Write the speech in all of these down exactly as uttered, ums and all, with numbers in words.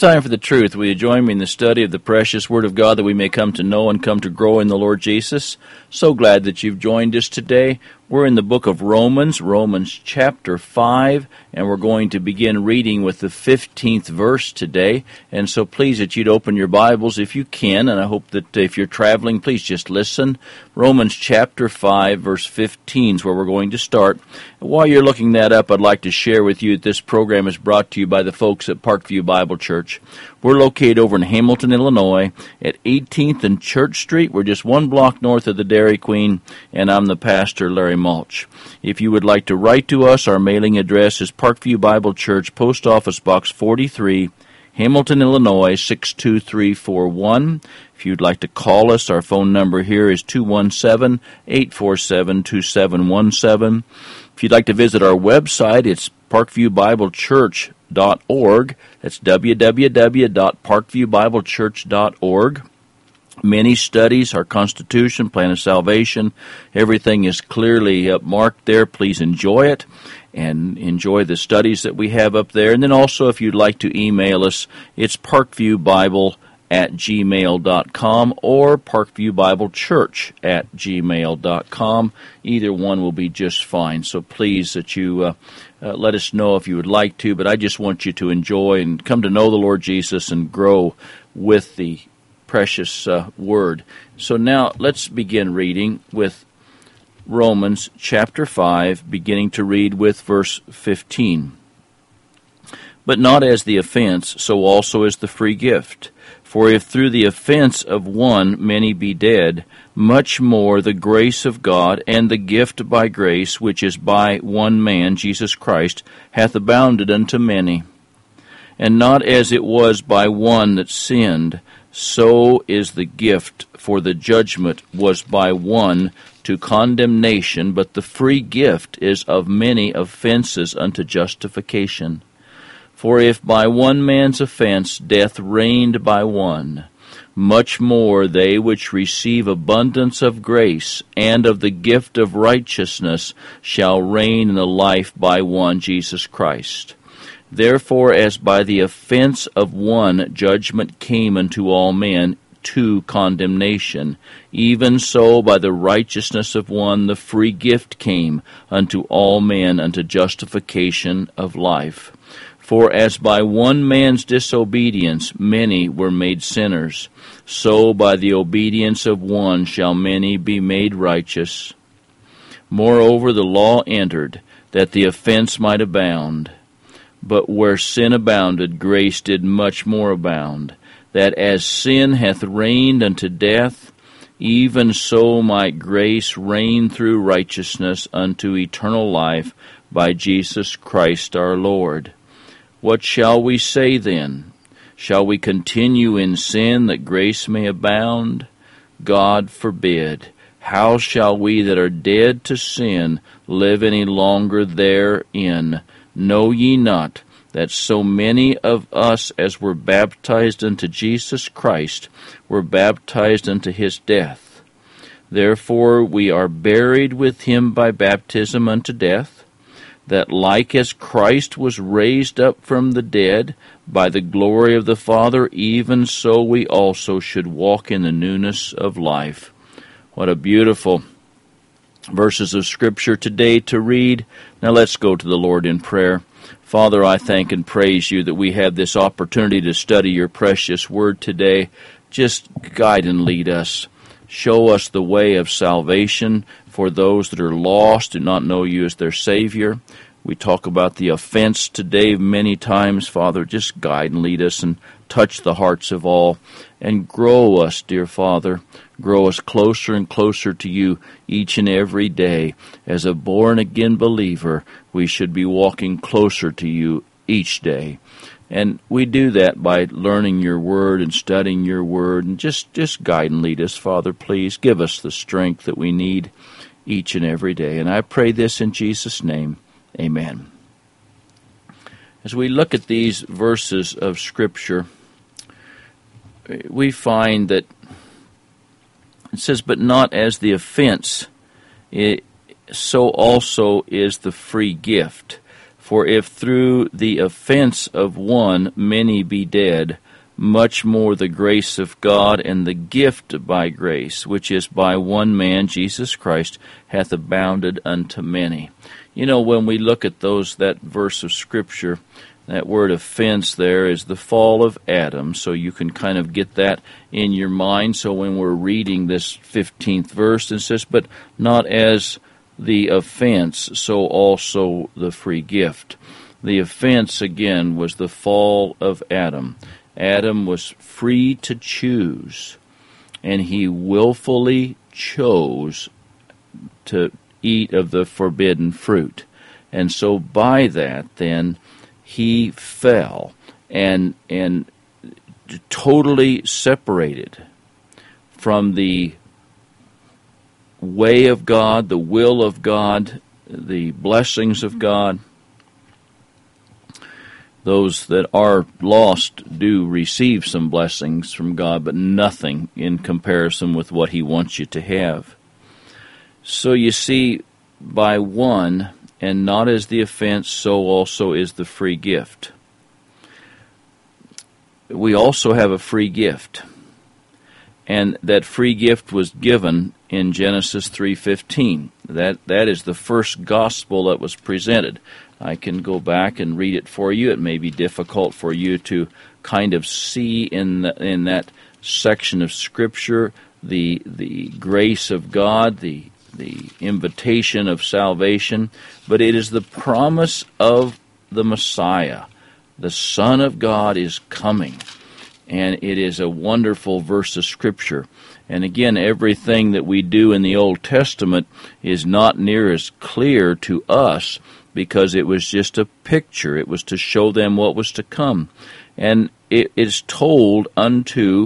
time for the truth. Will you join me in the study of the precious Word of God that we may come to know and come to grow in the Lord Jesus? So glad that you've joined us today. We're in the book of Romans, Romans chapter five, and we're going to begin reading with the fifteenth verse today. And so please that you'd open your Bibles if you can, and I hope that if you're traveling, please just listen. Romans chapter five, verse fifteen is where we're going to start. And while you're looking that up, I'd like to share with you that this program is brought to you by the folks at Parkview Bible Church. We're located over in Hamilton, Illinois, at eighteenth and Church Street. We're just one block north of the Dairy Queen, and I'm the pastor, Larry Mulch. If you would like to write to us, our mailing address is Parkview Bible Church, Post Office Box forty-three, Hamilton, Illinois, six two three four one. If you'd like to call us, our phone number here is two one seven, eight four seven, two seven one seven. If you'd like to visit our website, it's parkview bible church dot org. That's w w w dot parkview bible church dot org. Many studies, our Constitution, Plan of Salvation, everything is clearly uh, marked there. Please enjoy it and enjoy the studies that we have up there. And then also, if you'd like to email us, it's parkviewbible at gmail dot com or parkviewbiblechurch at gmail dot com. Either one will be just fine. So please that you uh, uh, let us know if you would like to. But I just want you to enjoy and come to know the Lord Jesus and grow with the precious uh, Word. So now let's begin reading with Romans chapter five, beginning to read with verse fifteen. But not as the offense, so also is the free gift. For if through the offense of one many be dead, much more the grace of God and the gift by grace, which is by one man, Jesus Christ, hath abounded unto many. And not as it was by one that sinned, so is the gift, for the judgment was by one to condemnation, but the free gift is of many offenses unto justification. For if by one man's offense death reigned by one, much more they which receive abundance of grace and of the gift of righteousness shall reign in the life by one, Jesus Christ. Therefore, as by the offense of one judgment came unto all men to condemnation, even so by the righteousness of one the free gift came unto all men unto justification of life. For as by one man's disobedience many were made sinners, so by the obedience of one shall many be made righteous. Moreover, the law entered, that the offense might abound. But where sin abounded, grace did much more abound, that as sin hath reigned unto death, even so might grace reign through righteousness unto eternal life by Jesus Christ our Lord. What shall we say then? Shall we continue in sin that grace may abound? God forbid. How shall we that are dead to sin live any longer therein? Know ye not that so many of us as were baptized unto Jesus Christ were baptized unto his death? Therefore we are buried with him by baptism unto death, that like as Christ was raised up from the dead by the glory of the Father, even so we also should walk in the newness of life. What a beautiful verses of Scripture today to read. Now let's go to the Lord in prayer. Father, I thank and praise you that we have this opportunity to study your precious word today. Just guide and lead us. Show us the way of salvation for those that are lost, do not know you as their Savior. We talk about the offense today many times. Father, just guide and lead us and touch the hearts of all and grow us, dear Father. Grow us closer and closer to you each and every day. As a born-again believer, we should be walking closer to you each day. And we do that by learning your word and studying your word. And just, just guide and lead us, Father, please. Give us the strength that we need each and every day. And I pray this in Jesus' name. Amen. As we look at these verses of Scripture, we find that it says, but not as the offense, it, so also is the free gift. For if through the offense of one many be dead, much more the grace of God and the gift by grace, which is by one man, Jesus Christ, hath abounded unto many. You know, when we look at those that verse of Scripture, that word offense there is the fall of Adam, so you can kind of get that in your mind. So when we're reading this fifteenth verse, it says, but not as the offense, so also the free gift. The offense, again, was the fall of Adam. Adam was free to choose, and he willfully chose to eat of the forbidden fruit. And so by that, then, he fell and and totally separated from the way of God, the will of God, the blessings of God. Those that are lost do receive some blessings from God, but nothing in comparison with what he wants you to have. So you see, by one, and not as the offense, so also is the free gift. We also have a free gift. And that free gift was given in Genesis three fifteen. That that is the first gospel that was presented. I can go back and read it for you. It may be difficult for you to kind of see in the, in that section of Scripture the the grace of God, the the invitation of salvation, but it is the promise of the Messiah. The Son of God is coming. And it is a wonderful verse of Scripture. And again, everything that we do in the Old Testament is not near as clear to us because it was just a picture. It was to show them what was to come. And it is told unto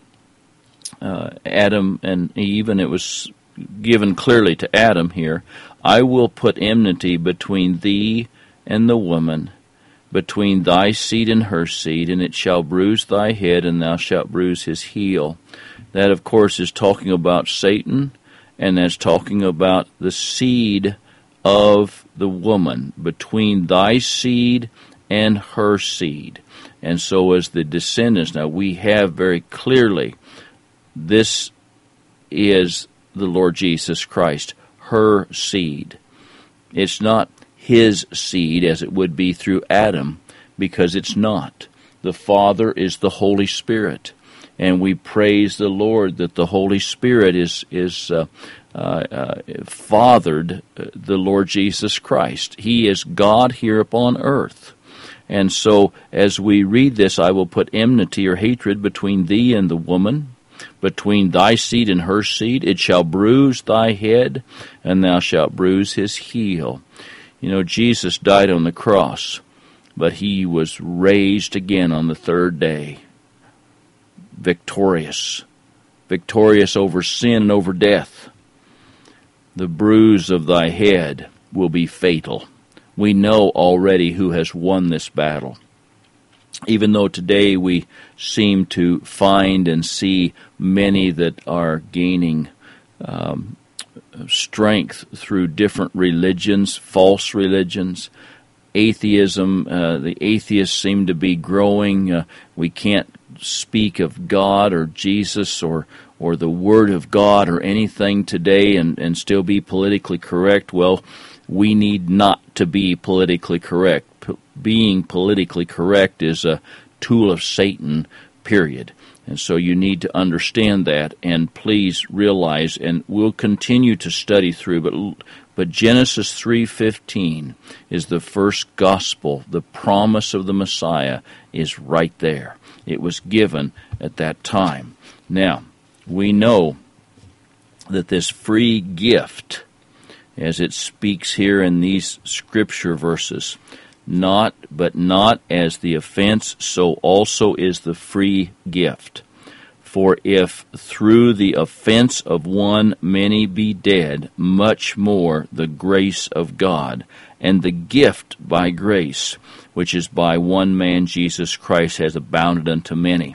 uh, Adam and Eve, and it was given clearly to Adam here, I will put enmity between thee and the woman, between thy seed and her seed, and it shall bruise thy head, and thou shalt bruise his heel. That, of course, is talking about Satan, and that's talking about the seed of the woman, between thy seed and her seed. And so as the descendants, now we have very clearly, this is the Lord Jesus Christ, her seed. It's not his seed as it would be through Adam, because it's not. The Father is the Holy Spirit, and we praise the Lord that the Holy Spirit is is uh, uh, uh, fathered uh, the Lord Jesus Christ. He is God here upon earth. And so as we read this, I will put enmity or hatred between thee and the woman, between thy seed and her seed. It shall bruise thy head, and thou shalt bruise his heel. You know, Jesus died on the cross, but he was raised again on the third day, victorious, victorious over sin and over death. The bruise of thy head will be fatal. We know already who has won this battle. Even though today we seem to find and see many that are gaining um, strength through different religions, false religions, atheism, uh, the atheists seem to be growing. Uh, we can't speak of God or Jesus or or the Word of God or anything today and, and still be politically correct. Well, we need not to be politically correct. P- being politically correct is a tool of Satan, period. And so you need to understand that, and please realize, and we'll continue to study through, but but Genesis three fifteen is the first gospel. The promise of the Messiah is right there. It was given at that time. Now, we know that this free gift, as it speaks here in these scripture verses, not, but not as the offense, so also is the free gift. For if through the offense of one many be dead, much more the grace of God, and the gift by grace, which is by one man Jesus Christ, has abounded unto many.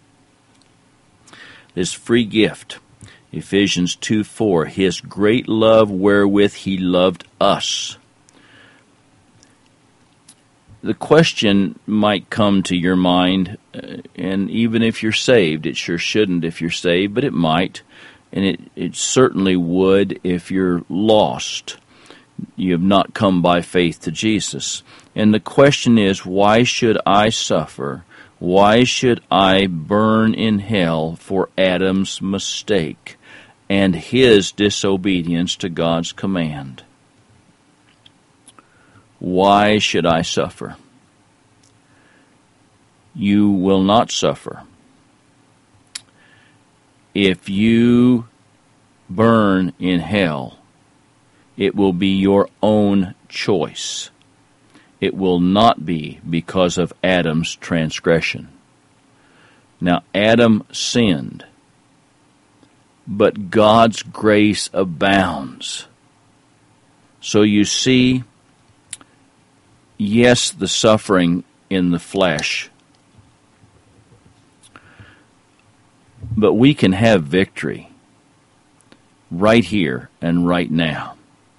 This free gift, Ephesians two four, his great love wherewith he loved us. the question might come to your mind, uh, and even if you're saved, it sure shouldn't if you're saved, but it might, and it, it certainly would if you're lost. You have not come by faith to Jesus. And the question is, why should I suffer? Why should I burn in hell for Adam's mistake and his disobedience to God's command? Why should I suffer? You will not suffer. If you burn in hell, it will be your own choice. It will not be because of Adam's transgression. Now, Adam sinned, but God's grace abounds. So you see, yes, the suffering in the flesh, but we can have victory right here and right now.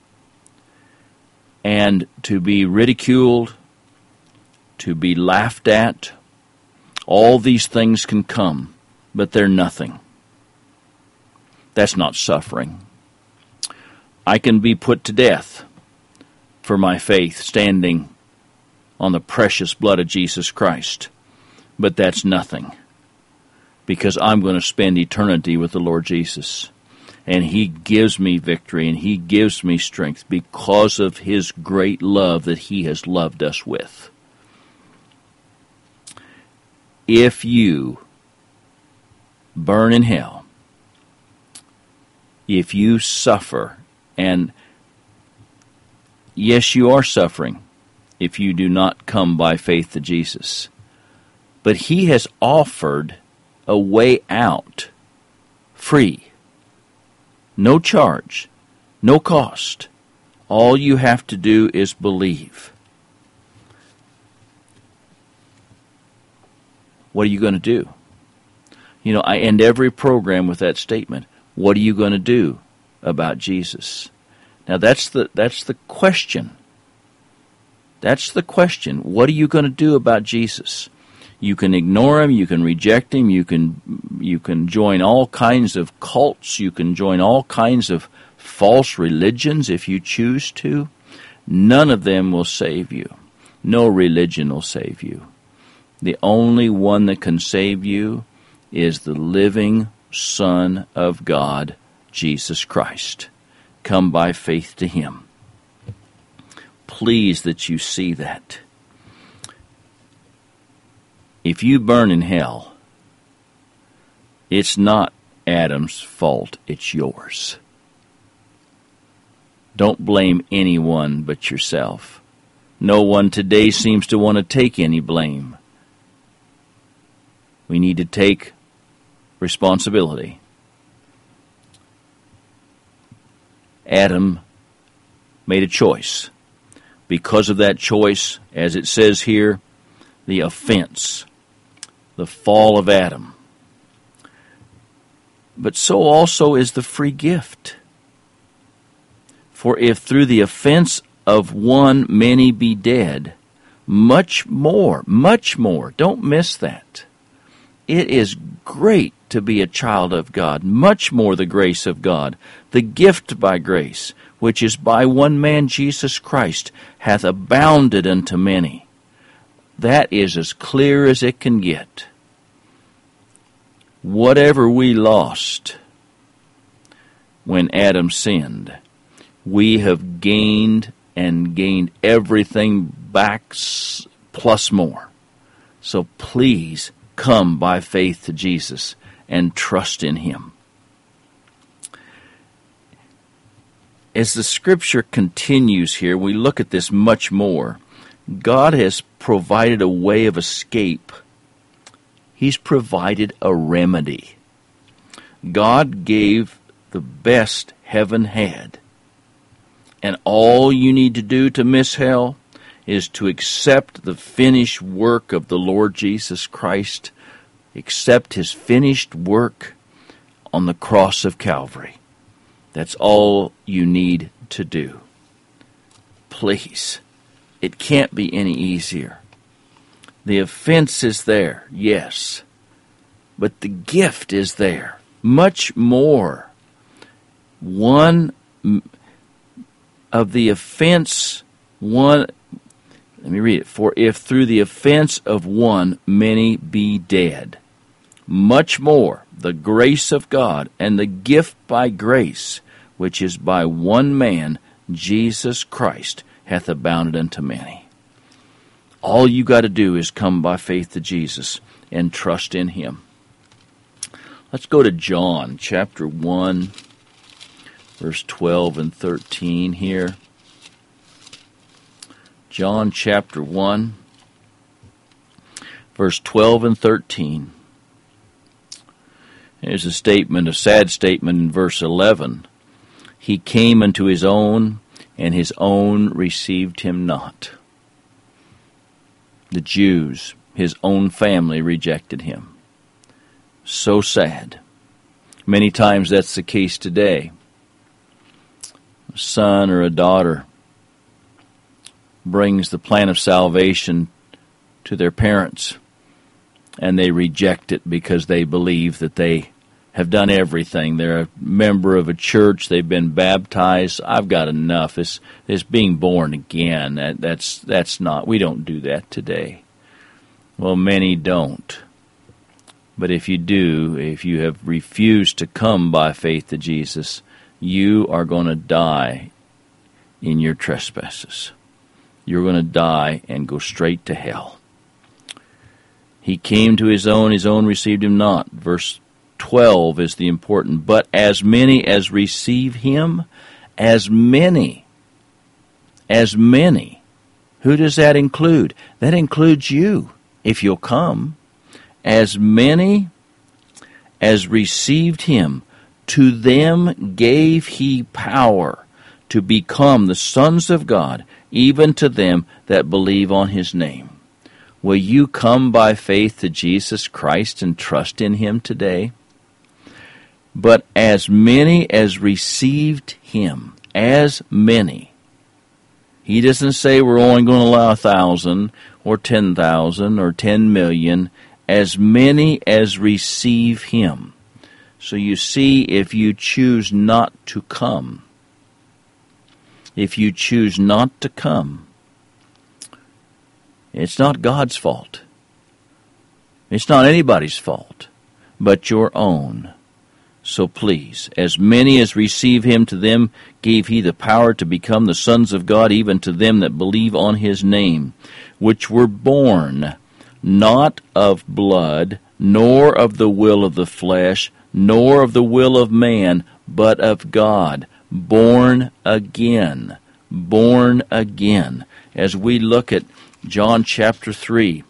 And to be ridiculed, to be laughed at, all these things can come, but they're nothing. That's not suffering. I can be put to death for my faith, standing on the precious blood of Jesus Christ, but that's nothing, because I'm going to spend eternity with the Lord Jesus. And He gives me victory, and He gives me strength because of His great love that He has loved us with. If you burn in hell, if you suffer, and yes, you are suffering if you do not come by faith to Jesus, but He has offered a way out, free. No charge, no cost. All you have to do is believe. What are you going to do? You know, I end every program with that statement. What are you going to do about Jesus? Now that's the that's the question. That's the question. What are you going to do about Jesus? You can ignore Him, you can reject Him, you can you can join all kinds of cults, you can join all kinds of false religions if you choose to. None of them will save you. No religion will save you. The only one that can save you is the living Son of God, Jesus Christ. Come by faith to Him. Please that you see that. If you burn in hell, it's not Adam's fault, it's yours. Don't blame anyone but yourself. No one today seems to want to take any blame. We need to take responsibility. Adam made a choice. Because of that choice, as it says here, the offense, the fall of Adam. But so also is the free gift. For if through the offense of one many be dead, much more, much more, don't miss that. It is great to be a child of God, much more the grace of God, the gift by grace, which is by one man Jesus Christ, hath abounded unto many. That is as clear as it can get. Whatever we lost when Adam sinned, we have gained and gained everything back plus more. So please come by faith to Jesus and trust in Him. As the Scripture continues here, we look at this much more. God has provided a way of escape. He's provided a remedy. God gave the best heaven had. And all you need to do to miss hell is to accept the finished work of the Lord Jesus Christ, accept His finished work on the cross of Calvary. That's all you need to do. Please, it can't be any easier. The offense is there, yes, but the gift is there, much more. One of the offense, one, let me read it. For if through the offense of one many be dead, much more the grace of God and the gift by grace, which is by one man, Jesus Christ, hath abounded unto many. All you got to do is come by faith to Jesus and trust in Him. Let's go to John chapter one, verse twelve and thirteen here. John chapter one, verse twelve and thirteen. There's a statement, a sad statement in verse eleven. He came unto his own, and his own received him not. The Jews, his own family, rejected him. So sad. Many times that's the case today. A son or a daughter brings the plan of salvation to their parents, and they reject it because they believe that they have done everything. They're a member of a church. They've been baptized. I've got enough. It's, it's being born again. That, that's, that's not, we don't do that today. Well, many don't. But if you do, if you have refused to come by faith to Jesus, you are going to die in your trespasses. You're going to die and go straight to hell. He came to his own, his own received him not. Verse twelve is the important. But as many as receive him, as many, as many. Who does that include? That includes you, if you'll come. As many as received him, to them gave he power to become the sons of God, even to them that believe on his name. Will you come by faith to Jesus Christ and trust in him today? But as many as received him, as many. He doesn't say we're only going to allow a thousand or ten thousand or ten million. As many as receive him. So you see, if you choose not to come, if you choose not to come, it's not God's fault. It's not anybody's fault, but your own. So please, as many as receive him, to them gave he the power to become the sons of God, even to them that believe on his name, which were born not of blood, nor of the will of the flesh, nor of the will of man, but of God, born again, born again. As we look at John chapter three,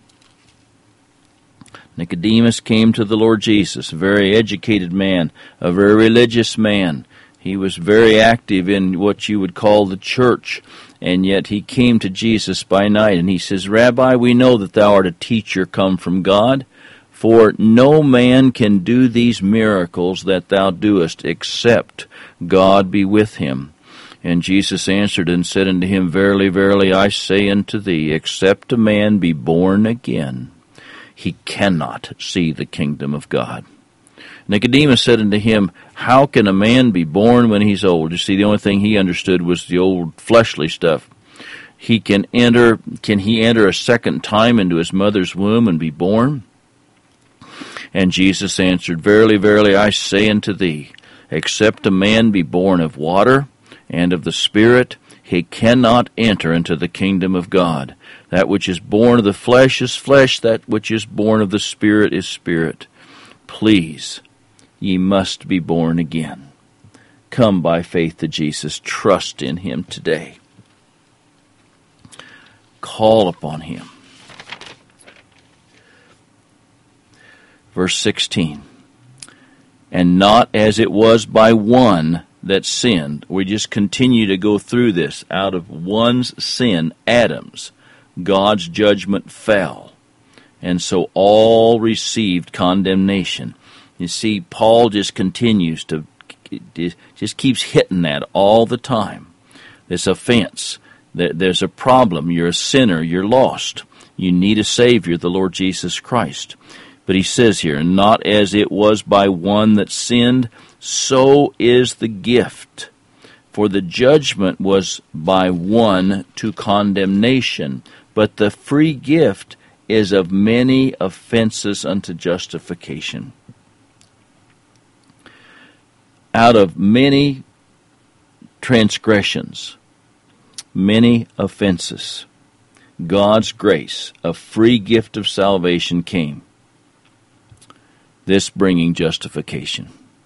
Nicodemus came to the Lord Jesus, a very educated man, a very religious man. He was very active in what you would call the church, and yet he came to Jesus by night, and he says, Rabbi, we know that thou art a teacher come from God, for no man can do these miracles that thou doest, except God be with him. And Jesus answered and said unto him, Verily, verily, I say unto thee, except a man be born again, he cannot see the kingdom of God. Nicodemus said unto him, How can a man be born when he's old? You see, the only thing he understood was the old fleshly stuff. He can enter, can he enter a second time into his mother's womb and be born? And Jesus answered, Verily, verily, I say unto thee, except a man be born of water and of the Spirit, he cannot enter into the kingdom of God. That which is born of the flesh is flesh, that which is born of the Spirit is spirit. Please, ye must be born again. Come by faith to Jesus. Trust in him today. Call upon him. Verse sixteen. And not as it was by one that sinned. We just continue to go through this. Out of one's sin, Adam's, God's judgment fell. And so all received condemnation. You see, Paul just continues to, just keeps hitting that all the time. This offense. There's a problem. You're a sinner. You're lost. You need a Savior, the Lord Jesus Christ. But he says here, not as it was by one that sinned, so is the gift. For the judgment was by one to condemnation, but the free gift is of many offenses unto justification. Out of many transgressions, many offenses, God's grace, a free gift of salvation came, this bringing justification.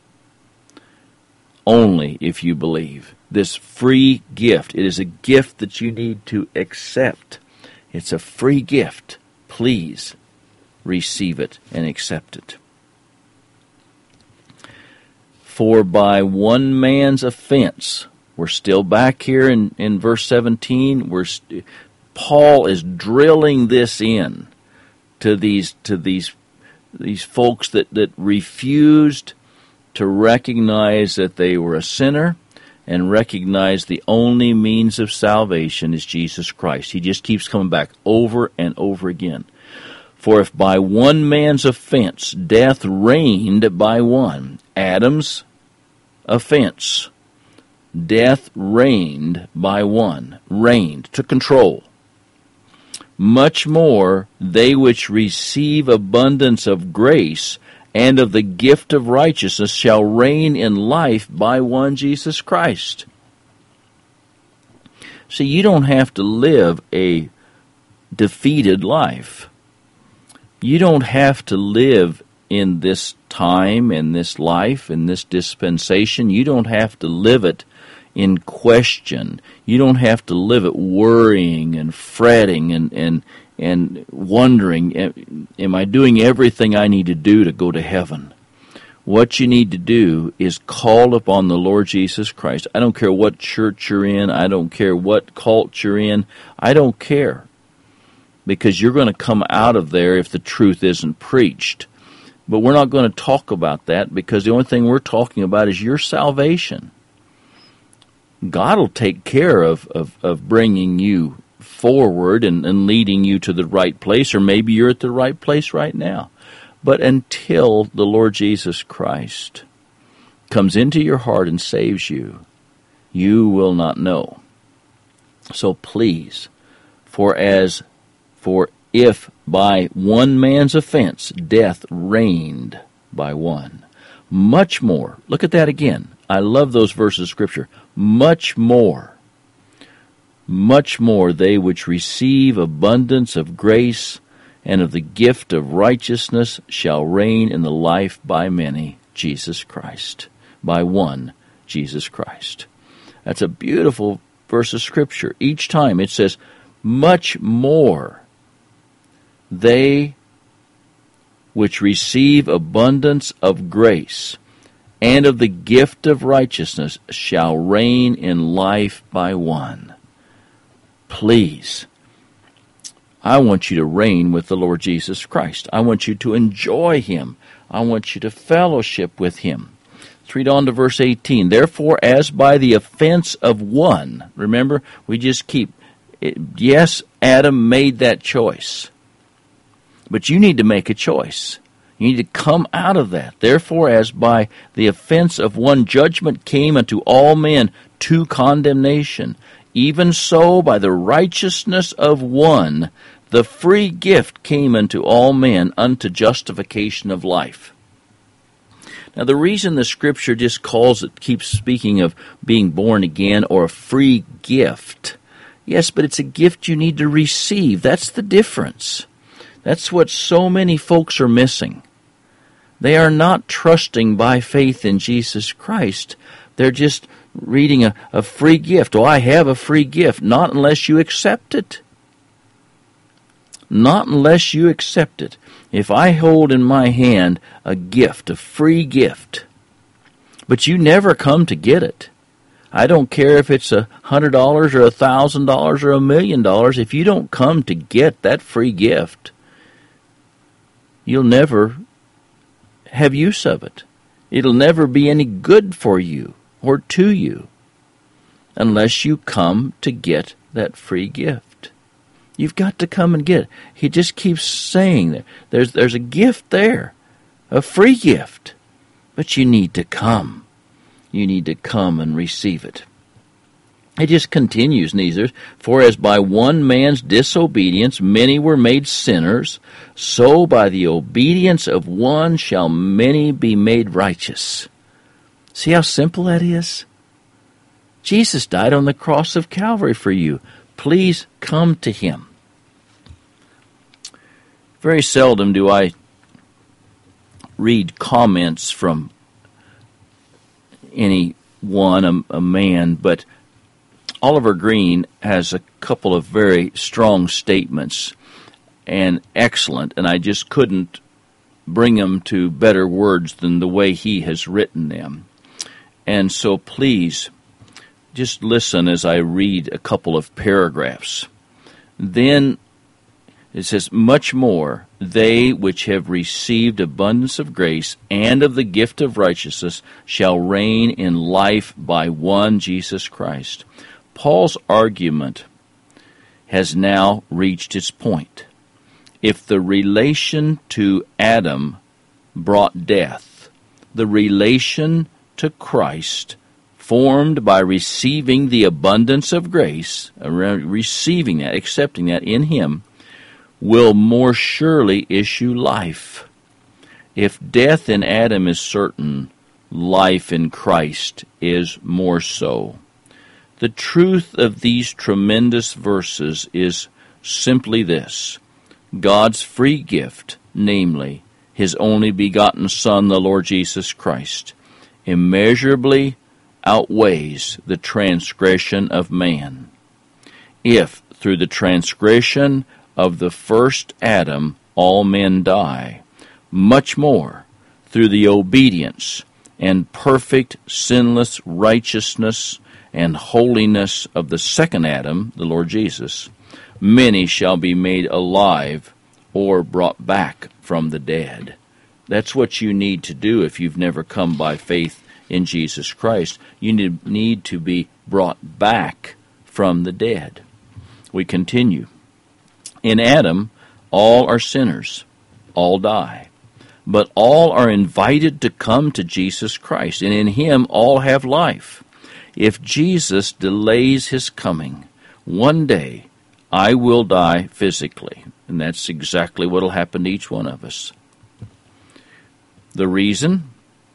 Only if you believe. This free gift, it is a gift that you need to accept. It's a free gift. Please receive it and accept it. For by one man's offense, we're still back here in, in verse seventeen, we're st- Paul is drilling this in to these to these these folks that, that refused to recognize that they were a sinner and recognize the only means of salvation is Jesus Christ. He just keeps coming back over and over again. For if by one man's offense death reigned by one, Adam's offense, death reigned by one, reigned, took control. Much more they which receive abundance of grace and of the gift of righteousness shall reign in life by one Jesus Christ. See, you don't have to live a defeated life. You don't have to live in this time, in this life, in this dispensation. You don't have to live it in question. You don't have to live it worrying and fretting and, and, and wondering, am I doing everything I need to do to go to heaven? What you need to do is call upon the Lord Jesus Christ. I don't care what church you're in. I don't care what cult you're in. I don't care. Because you're going to come out of there if the truth isn't preached. But we're not going to talk about that because the only thing we're talking about is your salvation. God will take care of, of, of bringing you forward and, and leading you to the right place, or maybe you're at the right place right now. But until the Lord Jesus Christ comes into your heart and saves you, you will not know. So please, for as for if by one man's offense death reigned by one, much more, look at that again. I love those verses of Scripture. Much more, much more they which receive abundance of grace and of the gift of righteousness shall reign in the life by many, Jesus Christ, by one, Jesus Christ. That's a beautiful verse of Scripture. Each time it says, much more they which receive abundance of grace and of the gift of righteousness shall reign in life by one. Please, I want you to reign with the Lord Jesus Christ. I want you to enjoy Him. I want you to fellowship with Him. Let's read on to verse eighteen. Therefore, as by the offense of one, remember, we just keep, it, yes, Adam made that choice. But you need to make a choice. You need to come out of that. Therefore, as by the offense of one judgment came unto all men to condemnation, even so by the righteousness of one the free gift came unto all men unto justification of life. Now, the reason the Scripture just calls it, keeps speaking of being born again or a free gift, yes, but it's a gift you need to receive. That's the difference. That's what so many folks are missing. They are not trusting by faith in Jesus Christ. They're just reading a, a free gift. Oh, I have a free gift. Not unless you accept it. Not unless you accept it. If I hold in my hand a gift, a free gift, but you never come to get it. I don't care if it's a hundred dollars or a thousand dollars or a million dollars. If you don't come to get that free gift, you'll never have use of it. It'll never be any good for you or to you unless you come to get that free gift. You've got to come and get it. He just keeps saying that there's there's a gift there, a free gift, but you need to come. You need to come and receive it. It just continues, Neither. For as by one man's disobedience many were made sinners, so by the obedience of one shall many be made righteous. See how simple that is? Jesus died on the cross of Calvary for you. Please come to him. Very seldom do I read comments from anyone, a, a man, but Oliver Green has a couple of very strong statements and excellent, and I just couldn't bring them to better words than the way he has written them. And so please, just listen as I read a couple of paragraphs. Then it says, much more, they which have received abundance of grace and of the gift of righteousness shall reign in life by one Jesus Christ. Paul's argument has now reached its point. If the relation to Adam brought death, the relation to Christ, formed by receiving the abundance of grace, receiving that, accepting that in him, will more surely issue life. If death in Adam is certain, life in Christ is more so. The truth of these tremendous verses is simply this: God's free gift, namely his only begotten Son, the Lord Jesus Christ, immeasurably outweighs the transgression of man. If, through the transgression of the first Adam, all men die, much more, through the obedience and perfect, sinless righteousness and holiness of the second Adam, the Lord Jesus, many shall be made alive or brought back from the dead. That's what you need to do if you've never come by faith in Jesus Christ. You need to be brought back from the dead. We continue. In Adam, all are sinners, all die. But all are invited to come to Jesus Christ, and in him all have life. If Jesus delays his coming, one day I will die physically. And that's exactly what will happen to each one of us. The reason?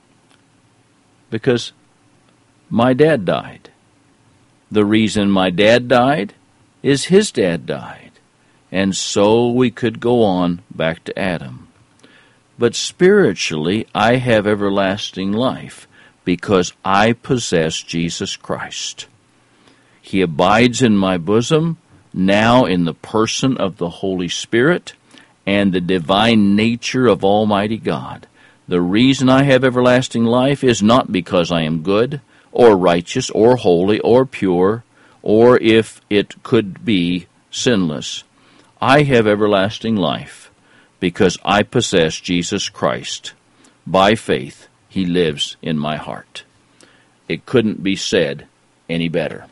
Because my dad died. The reason my dad died is his dad died. And so we could go on back to Adam. But spiritually, I have everlasting life, because I possess Jesus Christ. He abides in my bosom, now in the person of the Holy Spirit and the divine nature of Almighty God. The reason I have everlasting life is not because I am good, or righteous, or holy, or pure, or, if it could be, sinless. I have everlasting life because I possess Jesus Christ. By faith, he lives in my heart. It couldn't be said any better.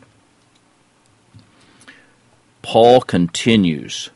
Paul continues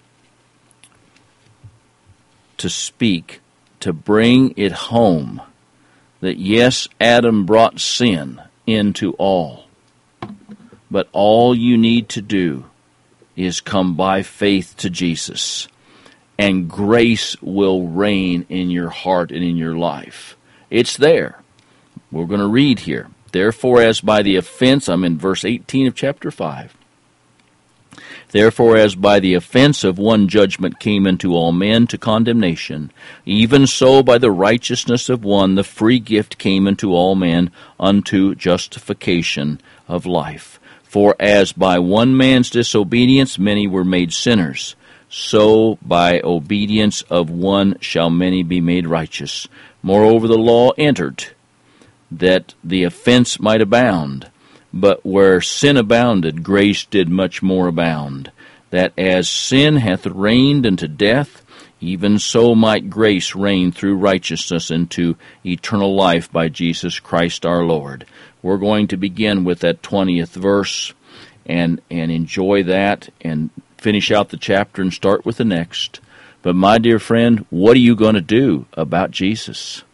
to speak, to bring it home, that yes, Adam brought sin into all, but all you need to do is come by faith to Jesus, and grace will reign in your heart and in your life. It's there. We're going to read here. Therefore, as by the offense, I'm in verse eighteen of chapter five. Therefore, as by the offense of one judgment came into all men to condemnation, even so by the righteousness of one the free gift came into all men unto justification of life. For as by one man's disobedience many were made sinners, so by obedience of one shall many be made righteous. Moreover, the law entered, that the offense might abound. But where sin abounded, grace did much more abound, that as sin hath reigned unto death, even so might grace reign through righteousness into eternal life by Jesus Christ our Lord. We're going to begin with that twentieth verse, and, and enjoy that and finish out the chapter and start with the next. But my dear friend, what are you going to do about Jesus?